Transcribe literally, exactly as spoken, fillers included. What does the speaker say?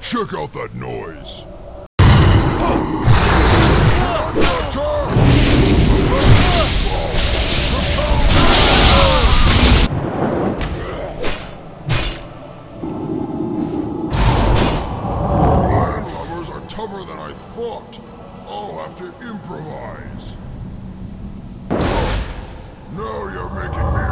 Check out that noise. Landlubbers are tougher than I thought. I'll have to improvise. Now you're making me